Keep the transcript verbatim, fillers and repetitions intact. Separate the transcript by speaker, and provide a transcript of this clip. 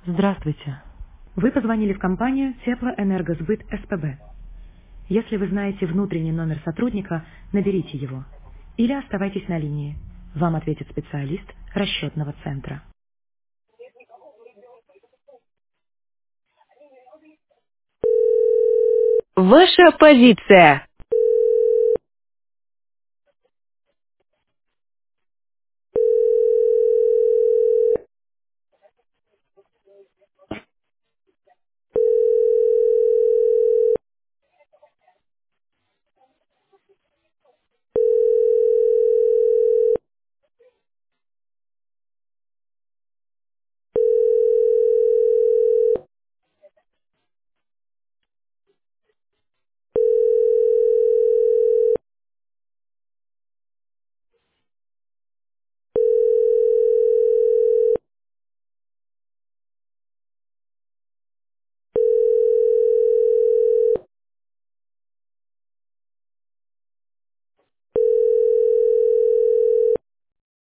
Speaker 1: Здравствуйте. Вы позвонили в компанию Теплоэнергосбыт СПБ. Если вы знаете внутренний номер сотрудника, наберите его. Или оставайтесь на линии. Вам ответит специалист расчетного центра.
Speaker 2: Ваша позиция.